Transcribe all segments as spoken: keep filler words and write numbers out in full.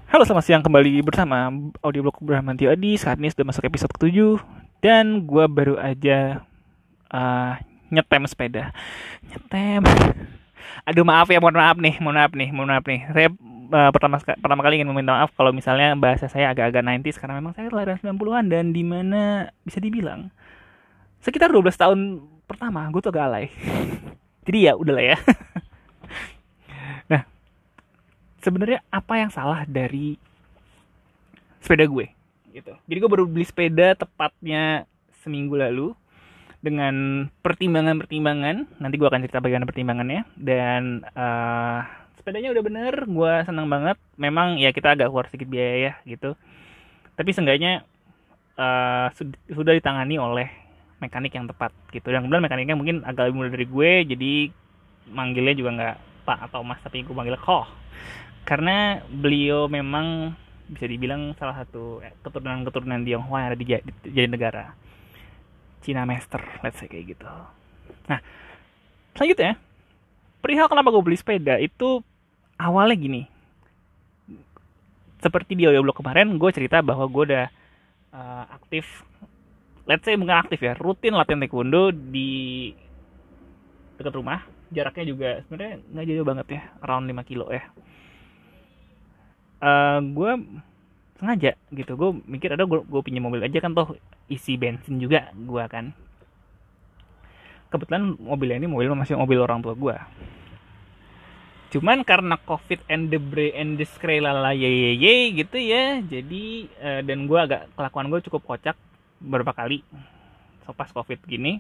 Halo, selamat siang, kembali bersama audioblog Bramantio Adi. Saat ini sudah masuk episode ketujuh dan gue baru aja uh, nyetem sepeda. Nyetem. Aduh, maaf ya, mohon maaf nih, mohon maaf nih, mohon maaf nih. Saya uh, pertama pertama kali ingin meminta maaf kalau misalnya bahasa saya agak-agak sembilan puluhan karena memang saya kelahiran sembilan puluhan dan dimana bisa dibilang sekitar dua belas tahun pertama gue tuh agak alay. Jadi ya udahlah ya. Nah, sebenarnya apa yang salah dari sepeda gue gitu. Jadi gue baru beli sepeda tepatnya seminggu lalu dengan pertimbangan-pertimbangan. Nanti gue akan cerita bagaimana pertimbangannya. Dan uh, sepedanya udah bener, gue senang banget. Memang ya kita agak keluar sedikit biaya ya gitu. Tapi seenggaknya uh, sudah ditangani oleh mekanik yang tepat gitu. Dan kemudian mekaniknya mungkin agak lebih muda dari gue, jadi manggilnya juga nggak Pak atau Mas, tapi gue manggilnya Koh. Karena beliau memang bisa dibilang salah satu keturunan-keturunan Tionghoa yang ada di Jatinegara, Cina Master, let's say kayak gitu. Nah, selanjutnya, perihal kenapa gue beli sepeda itu awalnya gini. Seperti di audioblog kemarin, gue cerita bahwa gue udah uh, aktif, let's say bukan aktif ya, rutin latihan taekwondo di dekat rumah. Jaraknya juga sebenarnya nggak jauh banget ya, around lima kilo ya. Uh, gue sengaja gitu, gue mikir ada gue, gue pinjam mobil aja kan, toh isi bensin juga gue kan. Kebetulan mobilnya ini mobil masih mobil orang tua gue. Cuman karena covid and the bre and the skrelala ye ye ye gitu ya, jadi uh, dan gue agak kelakuan gue cukup kocak beberapa kali so pas covid gini.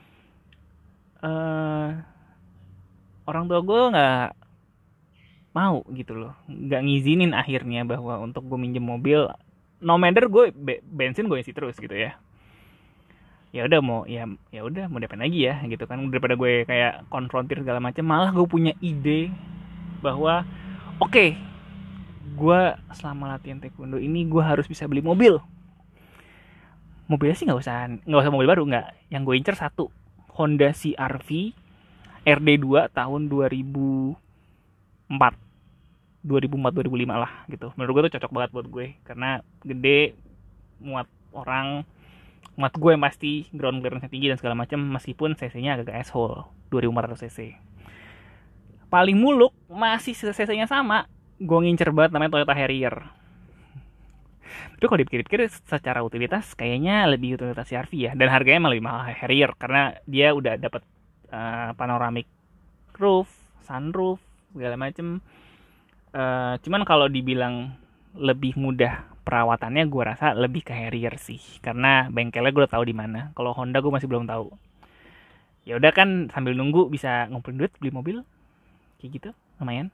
Uh, orang tua gue nggak mau gitu loh, nggak ngizinin akhirnya bahwa untuk gue minjem mobil, no matter gue be- bensin gue isi terus gitu ya. Ya udah mau ya ya udah mau depan lagi ya gitu kan, daripada gue kayak konfrontir segala macam. Malah gue punya ide bahwa oke, okay, gue selama latihan taekwondo ini gue harus bisa beli mobil. Mobilnya sih nggak usah nggak usah mobil baru, nggak. Yang gue incer satu Honda C R V R D dua tahun dua ribu empat dua ribu empat dua ribu lima lah gitu. Menurut gue tuh cocok banget buat gue karena gede, muat orang, muat gue yang pasti, ground clearance tinggi dan segala macam, meskipun cc-nya agak asshole dua ribu empat ratus cc. Paling muluk masih cc-nya sama, gue ngincer banget namanya Toyota Harrier. Itu kalau dipikir-pikir secara utilitas kayaknya lebih utilitas C R V ya, dan harganya emang lebih mahal Harrier karena dia udah dapat uh, panoramic roof, sunroof, segala macem. Uh, cuman kalau dibilang lebih mudah perawatannya, gue rasa lebih ke Harrier sih, karena bengkelnya gue udah tahu di mana. Kalau Honda gue masih belum tahu. Ya udah kan, sambil nunggu bisa ngumpulin duit beli mobil, kayak gitu, lumayan.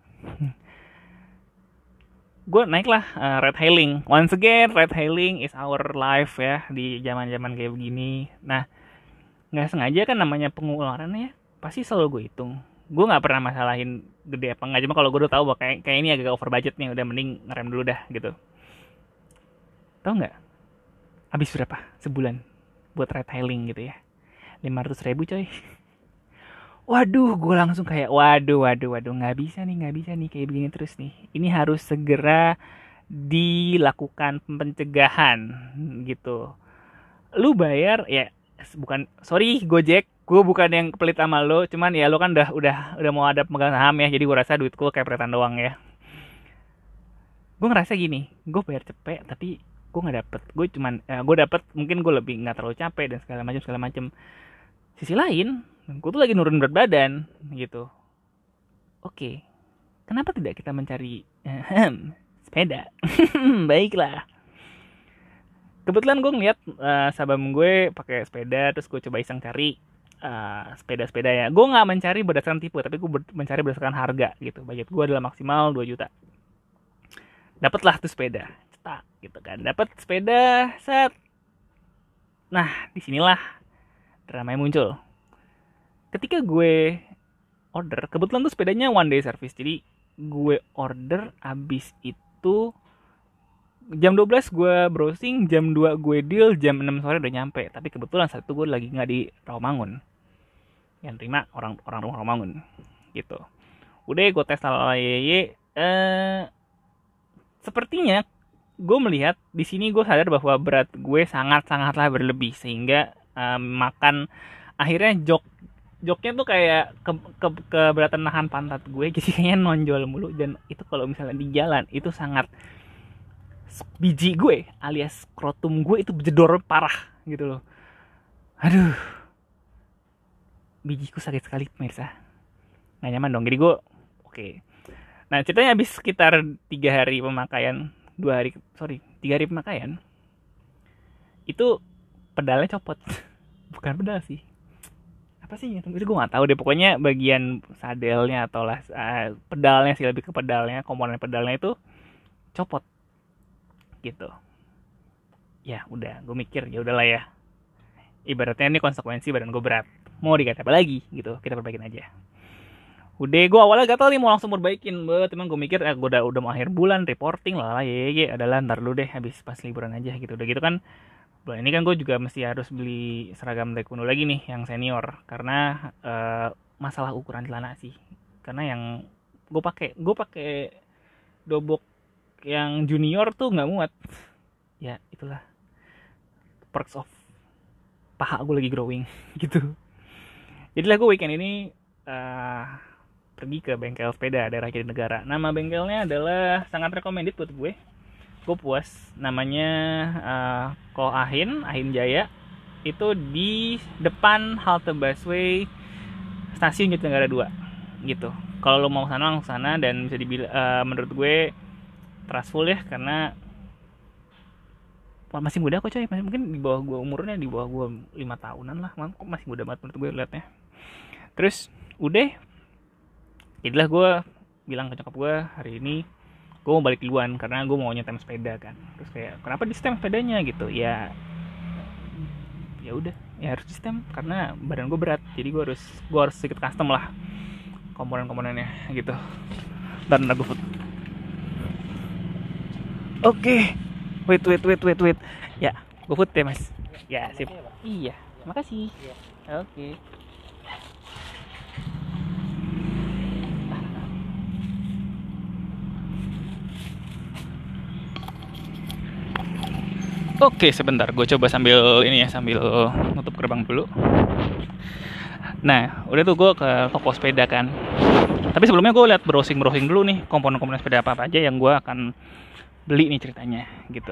Gue naik lah uh, ride hailing. Once again, ride hailing is our life ya di zaman-zaman kayak begini. Nah, nggak sengaja kan namanya pengeluarannya ya, pasti selalu gue hitung. Gue nggak pernah masalahin gede apa nggak, cuma kalau gue udah tahu bahwa kayak, kayak ini agak over budget nih, udah mending ngerem dulu dah gitu. Tahu nggak habis berapa sebulan buat ride hailing gitu ya? Lima ratus ribu coy. Waduh, gue langsung kayak waduh waduh waduh, nggak bisa nih, nggak bisa nih kayak begini terus nih. Ini harus segera dilakukan pencegahan gitu. Lu bayar ya, bukan, sorry Gojek, gue bukan yang pelit sama lo, cuman ya lo kan udah udah udah mau ada pemegang saham ya, jadi gue rasa duit gue kayak peretan doang ya. Gue ngerasa gini, gue bayar cepet tapi gue nggak dapet. Gue cuman eh, gue dapet mungkin gue lebih nggak terlalu capek dan segala macam segala macam. Sisi lain, gue tuh lagi nurun berat badan gitu. Oke, kenapa tidak kita mencari eh, sepeda? Baiklah. Kebetulan gue ngeliat uh, sabam gue pakai sepeda, terus gue coba iseng cari uh, sepeda-sepeda ya. Gue nggak mencari berdasarkan tipe, tapi gue ber- mencari berdasarkan harga gitu. Budget gue adalah maksimal dua juta. Dapatlah tuh sepeda, cetak gitu kan. Dapat sepeda, set. Nah, disinilah dramanya muncul. Ketika gue order, kebetulan tuh sepedanya one day service, jadi gue order, abis itu jam dua belas gue browsing, jam dua gue deal, jam enam sore udah nyampe. Tapi kebetulan saat itu gue lagi nggak di Rawamangun, yang terima orang orang rumah Rawamangun gitu. Udah gue tes lalalaye, eh sepertinya gue melihat di sini gue sadar bahwa berat gue sangat sangatlah berlebih sehingga um, makan akhirnya jok joknya tuh kayak ke, ke keberatan nahan pantat gue jadi kayaknya nonjol mulu, dan itu kalau misalnya di jalan itu sangat biji gue alias skrotum gue itu jedor parah gitu loh. Aduh, bijiku sakit sekali pemirsa, nggak nyaman dong. Jadi gue oke okay. Nah ceritanya habis sekitar tiga hari pemakaian, dua hari sorry tiga hari pemakaian itu pedalnya copot. Bukan pedal sih, apa sih itu gue nggak tahu deh, pokoknya bagian sadelnya atau lah uh, pedalnya sih, lebih ke pedalnya, komponen pedalnya itu copot gitu. Ya udah, gue mikir ya udahlah ya, ibaratnya ini konsekuensi badan gue berat, mau dikata apa lagi gitu, kita perbaikin aja. Udah, gue awalnya gatel nih mau langsung perbaikin, bet, teman gue mikir eh, gue udah udah mau akhir bulan reporting lah lah ya ya adalah ntar dulu deh habis pas liburan aja gitu. Udah gitu kan bulan ini kan gue juga mesti harus beli seragam taekwondo lagi nih yang senior, karena uh, masalah ukuran celana sih, karena yang gue pakai gue pakai dobok yang junior tuh nggak muat. Ya itulah perks of paha gue lagi growing gitu. Jadilah gue weekend ini uh, pergi ke bengkel sepeda daerah Jatinegara. Nama bengkelnya adalah sangat recommended buat gue. Gue puas. Namanya uh, Ko Ahin, Ahin Jaya. Itu di depan halte busway stasiun Jatinegara dua gitu. Kalau lo mau sana langsung sana, dan bisa dibilang uh, menurut gue trustful ya, karena masih muda kok coy, masih mungkin di bawah gue umurnya, di bawah gue lima tahunan lah, kok masih muda banget menurut gue liatnya. Terus udah, jadilah gue bilang ke nyokap gue hari ini gue mau balik duluan karena gue mau nyetem sepeda kan. Terus kayak kenapa di stem sepedanya gitu ya, ya udah ya harus di stem karena badan gue berat, jadi gue harus gue harus sedikit custom lah komponen-komponennya gitu. Dan lagu food. Oke. Okay. Wait, wait, wait, wait, wait. Ya, gue food ya mas. Ya, sip. Iya, makasih. Oke. Okay. Oke, sebentar. Gue coba sambil ini ya, sambil nutup gerbang dulu. Nah, udah tuh gue ke toko sepeda kan. Tapi sebelumnya gue liat browsing-browsing dulu nih komponen-komponen sepeda apa aja yang gue akan beli nih ceritanya gitu.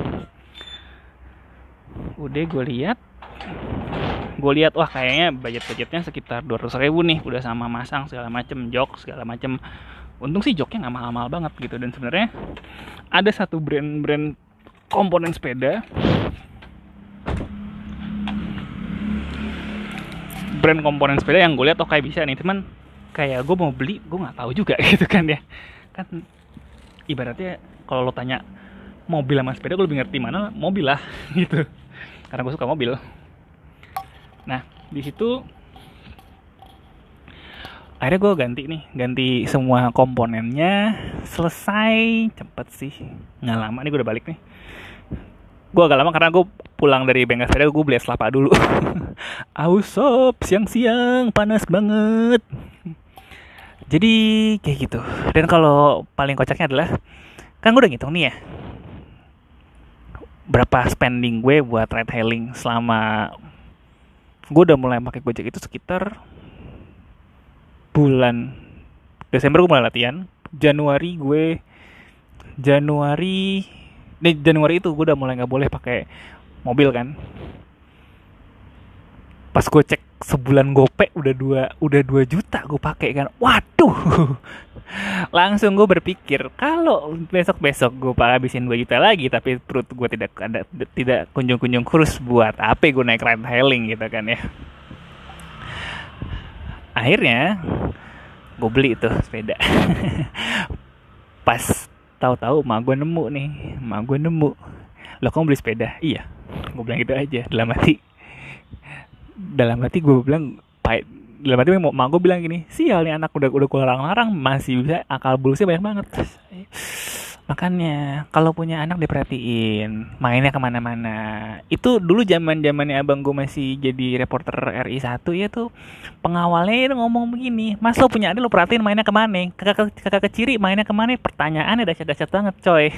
Udah gue lihat, gue lihat wah kayaknya budget-budgetnya sekitar dua ratus ribu nih, udah sama masang segala macem, jok segala macem. Untung sih joknya nggak mahal-mahal banget gitu. Dan sebenarnya ada satu brand-brand komponen sepeda, brand komponen sepeda yang gue lihat oh kayak bisa nih, teman. Kayak gue mau beli, gue nggak tahu juga gitu kan ya. Kan ibaratnya kalau lo tanya mobil sama sepeda, gue lebih ngerti mana mobil lah gitu, karena gue suka mobil. Nah di situ akhirnya gue ganti nih, ganti semua komponennya, selesai cepet sih, nggak lama nih gue udah balik nih. Gue agak lama karena gue pulang dari bengkel sepeda, gue beli es kelapa dulu. Aus sob, siang-siang panas banget. Jadi kayak gitu. Dan kalau paling kocaknya adalah, kan gue udah ngitung nih ya berapa spending gue buat ride hailing selama gue udah mulai pakai Gojek itu sekitar bulan Desember gue mulai latihan. Januari gue Januari nih Januari itu gue udah mulai nggak boleh pakai mobil kan. Pas gue cek sebulan gope udah dua udah dua juta gue pakai kan. Waduh. Langsung gue berpikir kalau besok-besok gue habisin dua juta lagi tapi perut gue tidak ada tidak kunjung-kunjung kurus, buat apa gue naik ride hailing gitu kan ya. Akhirnya gue beli itu sepeda. Pas tahu-tahu mak gue nemu nih, mak gue nemu. Lo kamu beli sepeda? Iya. Gue bilang gitu aja dalam hati. Dalam hati gue bilang pahit. Dalam hati mak gue bilang gini, sial nih anak udah udah gue larang-larang masih bisa akal bulusnya banyak banget. Makanya kalau punya anak diperhatiin, mainnya kemana-mana. Itu dulu zaman zamannya abang gue masih jadi reporter R I satu ya tuh, pengawalnya itu ngomong begini, Mas lo punya adik lo perhatiin mainnya kemana, kakak kakak keciri mainnya kemana, pertanyaannya dahsyat-dahsyat banget coy.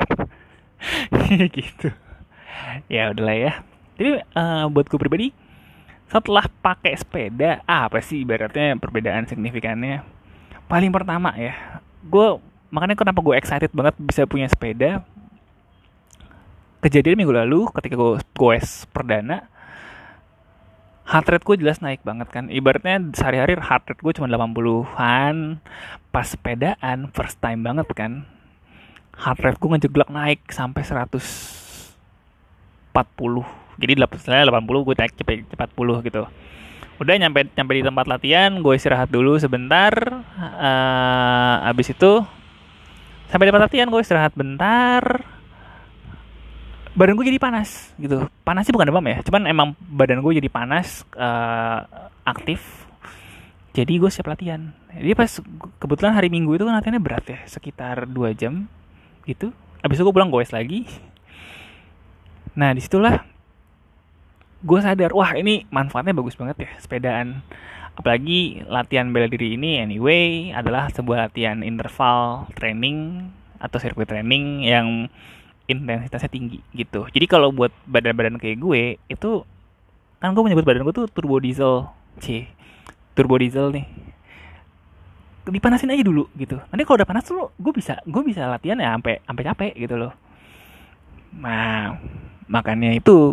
Gitu. Ya udahlah ya. Jadi eh, buat gue pribadi, setelah pakai sepeda, apa sih ibaratnya perbedaan signifikannya? Paling pertama ya, gue makanya kenapa gue excited banget bisa punya sepeda. Kejadian minggu lalu ketika gue goes perdana, heart rate gue jelas naik banget kan. Ibaratnya sehari-hari heart rate gue cuma delapan puluhan, pas sepedaan first time banget kan. Heart rate gue ngejeglak naik sampai seratus empat puluh. Jadi delapan puluh gue naik cepet empat puluh gitu. Udah nyampe nyampe di tempat latihan, gue istirahat dulu sebentar. Uh, abis itu sampai di tempat latihan gue istirahat bentar. Badan gue jadi panas gitu. Panasnya bukan demam ya, cuman emang badan gue jadi panas, uh, aktif. Jadi gue siap latihan. Jadi pas kebetulan hari Minggu itu kan latihannya berat ya, sekitar dua jam gitu. Abis itu gue pulang goes lagi. Nah disitulah gue sadar, wah ini manfaatnya bagus banget ya sepedaan. Apalagi latihan bela diri ini anyway adalah sebuah latihan interval training atau sirkuit training yang intensitasnya tinggi gitu. Jadi kalau buat badan-badan kayak gue itu, kan gue menyebut badan gue tuh turbo diesel, c turbo diesel nih. Dipanasin aja dulu gitu. Nanti kalau udah panas tuh gue bisa gue bisa latihan ya sampai sampai capek gitu loh. Nah makanya itu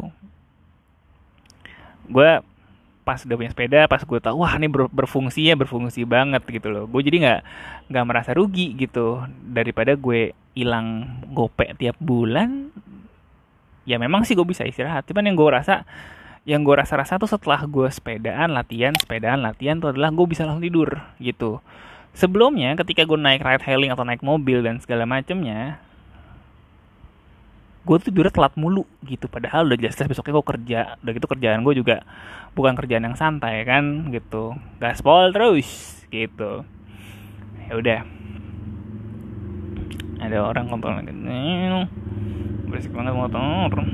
gue pas udah punya sepeda, pas gue tahu wah ini ber, berfungsi ya berfungsi banget gitu loh. Gue jadi nggak nggak merasa rugi gitu daripada gue hilang gopek tiap bulan. Ya memang sih gue bisa istirahat, cuman yang gue rasa yang gue rasa-rasa tuh setelah gue sepedaan latihan sepedaan latihan tuh adalah gue bisa langsung tidur gitu. Sebelumnya ketika gue naik ride hailing atau naik mobil dan segala macemnya, gue tuh tidurnya telat mulu gitu, padahal udah jelas besoknya gue kerja, udah gitu kerjaan gue juga bukan kerjaan yang santai kan gitu, gaspol terus gitu. Ya udah, ada orang ngobrol lagi, berisik banget motor.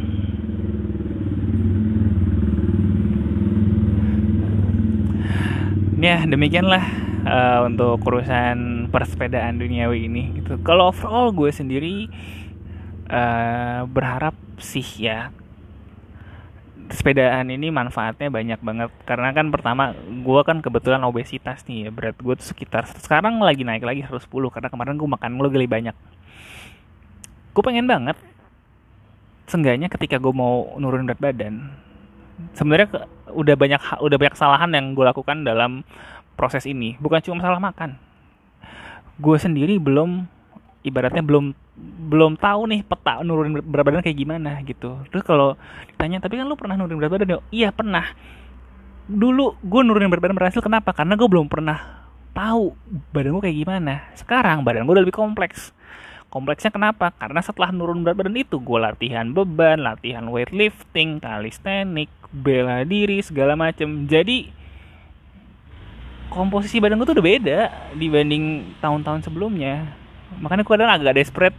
Ya demikianlah uh, untuk urusan persepedaan duniawi ini gitu. Kalau overall gue sendiri Uh, berharap sih ya sepedaan ini manfaatnya banyak banget, karena kan pertama gue kan kebetulan obesitas nih ya, berat gue tuh sekitar sekarang lagi naik lagi seratus sepuluh karena kemarin gue makan lebih banyak. Gue pengen banget seenggaknya ketika gue mau nurunin berat badan, sebenarnya udah banyak udah banyak kesalahan yang gue lakukan dalam proses ini, bukan cuma masalah makan. Gue sendiri belum ibaratnya belum belum tahu nih peta nurunin berat badan kayak gimana gitu. Terus kalau ditanya, tapi kan lu pernah nurunin berat badan? Iya pernah. Dulu gue nurunin berat badan berhasil, kenapa? Karena gue belum pernah tahu badan gue kayak gimana. Sekarang badan gue udah lebih kompleks. Kompleksnya kenapa? Karena setelah nurun berat badan itu, gue latihan beban, latihan weightlifting, calisthenics, bela diri, segala macem. Jadi komposisi badan gue tuh udah beda dibanding tahun-tahun sebelumnya. Makanya gue kadang agak desperate,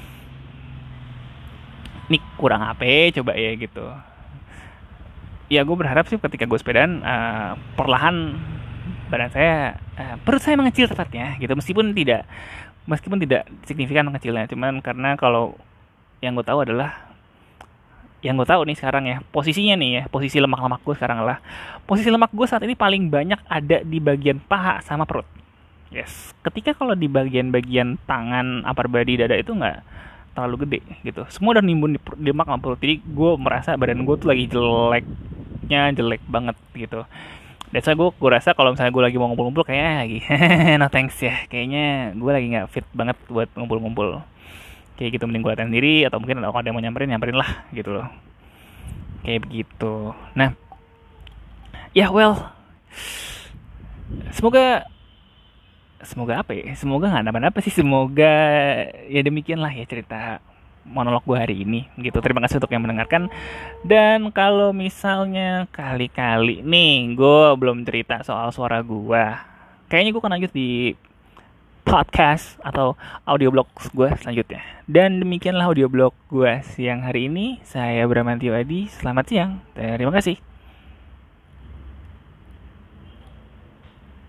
nih kurang apa coba ya gitu. Ya gue berharap sih ketika gue sepedaan uh, perlahan badan saya, uh, perut saya mengecil tepatnya gitu, meskipun tidak meskipun tidak signifikan mengecilnya, cuman karena kalau yang gue tahu adalah yang gue tahu nih sekarang ya, posisinya nih ya, posisi lemak-lemak gue sekarang adalah posisi lemak gue saat ini paling banyak ada di bagian paha sama perut. Yes, ketika kalau di bagian-bagian tangan, upper body, dada itu nggak terlalu gede gitu, semua udah nimbun di, di lemak sama perut. Jadi gue merasa badan gue tuh lagi jeleknya jelek banget gitu. Dan saya gue gue rasa kalau misalnya gue lagi mau ngumpul-ngumpul kayaknya lagi no thanks ya, kayaknya gue lagi nggak fit banget buat ngumpul-ngumpul kayak gitu. Mending gue latihan sendiri, atau mungkin kalau ada yang mau nyamperin nyamperin lah gitu loh, kayak begitu. Nah ya well, semoga semoga apa ya, semoga nggak nambah-nambah sih, semoga ya demikian lah ya cerita monolog gue hari ini gitu. Terima kasih untuk yang mendengarkan. Dan kalau misalnya kali-kali nih gue belum cerita soal suara gue, kayaknya gue akan lanjut di podcast atau audioblog gue selanjutnya. Dan demikianlah audioblog gue siang hari ini. Saya Bramantio Adi. Selamat siang. Terima kasih.